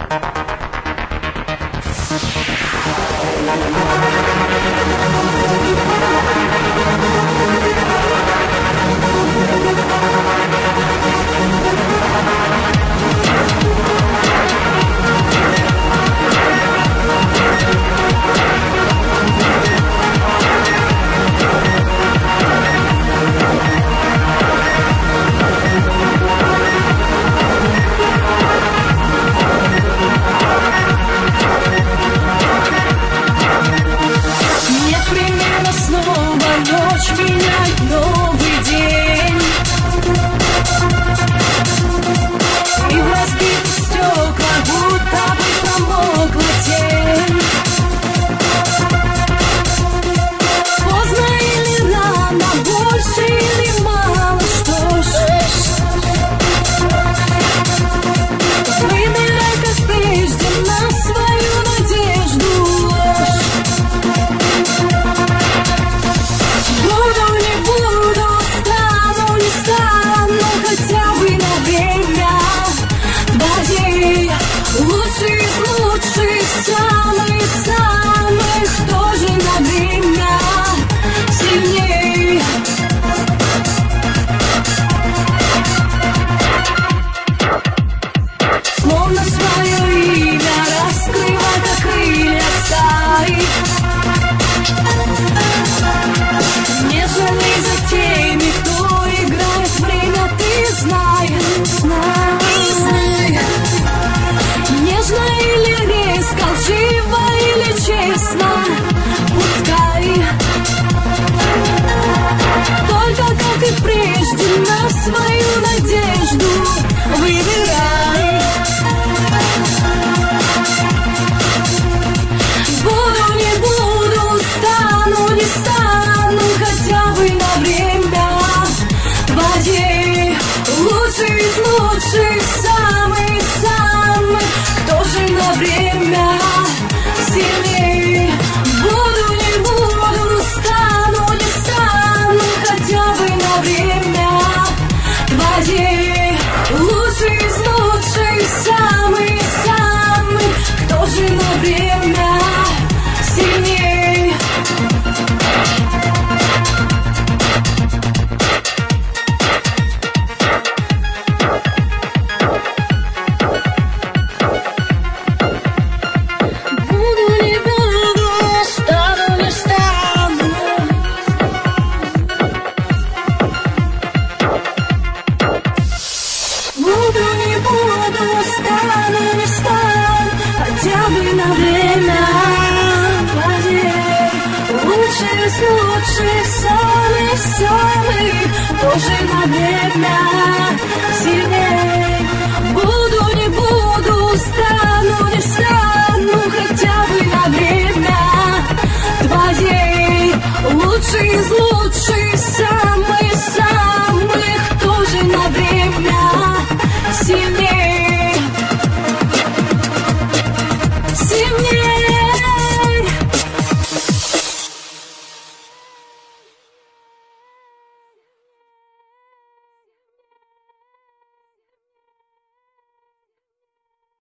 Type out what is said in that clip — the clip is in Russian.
Свою надежду выбирай. Буду, не буду, стану, не стану, хотя бы на время. Твоей лучший из лучших, самый, кто же на время сильней. Буду, не буду, стану, не стану, хотя бы на время. Твоей лучший из лучших, самый, кто же на время сильней. Буду, не буду, стану, не стану. Буду, не буду, стану, не стану, хотя бы на время. Твоей лучший из лучших, самый, тоже на время сильней. Буду, не буду, стану, не стану, хотя бы на время. Твоей лучший из лучших.